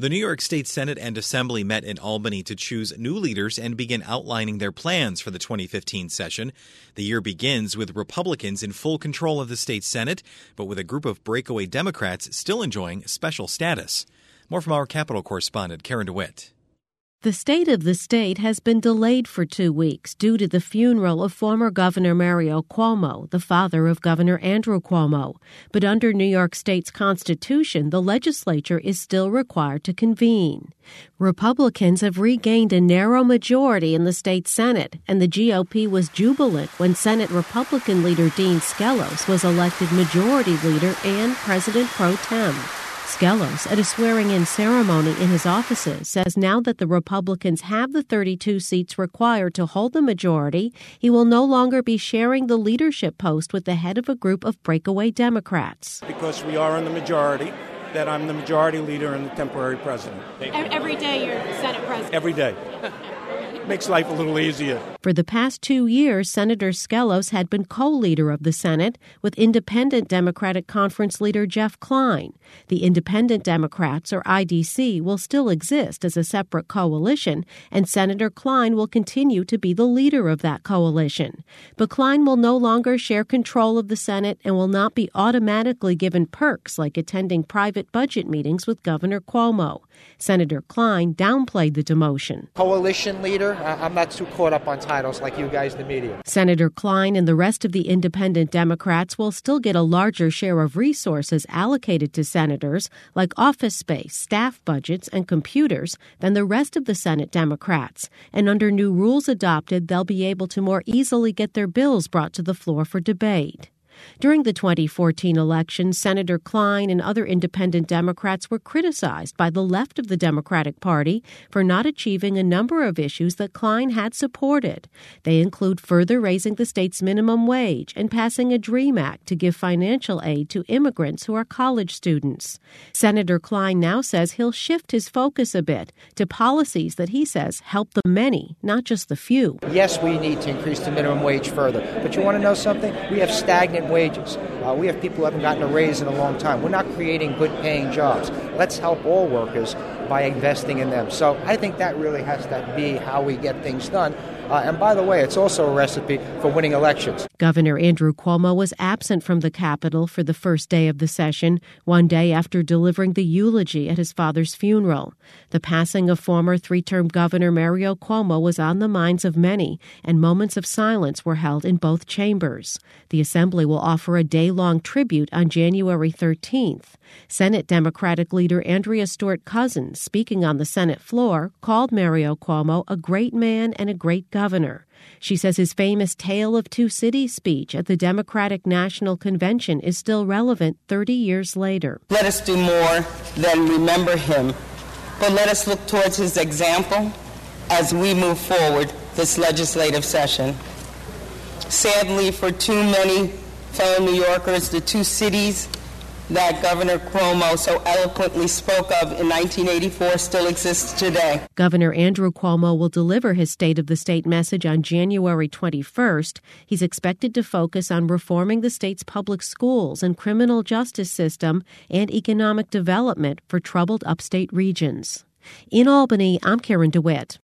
The New York State Senate and Assembly met in Albany to choose new leaders and begin outlining their plans for the 2015 session. The year begins with Republicans in full control of the state Senate, but with a group of breakaway Democrats still enjoying special status. More from our Capitol correspondent, Karen DeWitt. The state of the state has been delayed for 2 weeks due to the funeral of former Governor Mario Cuomo, the father of Governor Andrew Cuomo. But under New York State's Constitution, the legislature is still required to convene. Republicans have regained a narrow majority in the state Senate, and the GOP was jubilant when Senate Republican leader Dean Skelos was elected majority leader and president pro tem. Skelos, at a swearing-in ceremony in his offices, says now that the Republicans have the 32 seats required to hold the majority, he will no longer be sharing the leadership post with the head of a group of breakaway Democrats. Because we are in the majority, that I'm the majority leader and the temporary president. Every day you're Senate president? Every day. Makes life a little easier. For the past 2 years, Senator Skelos had been co-leader of the Senate with Independent Democratic Conference leader Jeff Klein. The Independent Democrats, or IDC, will still exist as a separate coalition, and Senator Klein will continue to be the leader of that coalition. But Klein will no longer share control of the Senate and will not be automatically given perks like attending private budget meetings with Governor Cuomo. Senator Klein downplayed the demotion. Coalition leader? I'm not too caught up on titles like you guys, the media. Senator Klein and the rest of the independent Democrats will still get a larger share of resources allocated to senators, like office space, staff budgets, and computers, than the rest of the Senate Democrats. And under new rules adopted, they'll be able to more easily get their bills brought to the floor for debate. During the 2014 election, Senator Klein and other independent Democrats were criticized by the left of the Democratic Party for not achieving a number of issues that Klein had supported. They include further raising the state's minimum wage and passing a DREAM Act to give financial aid to immigrants who are college students. Senator Klein now says he'll shift his focus a bit to policies that he says help the many, not just the few. Yes, we need to increase the minimum wage further. But you want to know something? We have stagnant wages. We have people who haven't gotten a raise in a long time. We're not creating good-paying jobs. Let's help all workers by investing in them. So I think that really has to be how we get things done. And by the way, it's also a recipe for winning elections. Governor Andrew Cuomo was absent from the Capitol for the first day of the session, one day after delivering the eulogy at his father's funeral. The passing of former three-term Governor Mario Cuomo was on the minds of many, and moments of silence were held in both chambers. The Assembly will offer a day-long tribute on January 13th. Senate Democratic leader Andrea Stewart Cousins, speaking on the Senate floor, called Mario Cuomo a great man and a great governor. She says his famous Tale of Two Cities speech at the Democratic National Convention is still relevant 30 years later. Let us do more than remember him, but let us look towards his example as we move forward this legislative session. Sadly, for too many fellow New Yorkers, the two cities that Governor Cuomo so eloquently spoke of in 1984 still exists today. Governor Andrew Cuomo will deliver his State of the State message on January 21st. He's expected to focus on reforming the state's public schools and criminal justice system and economic development for troubled upstate regions. In Albany, I'm Karen DeWitt.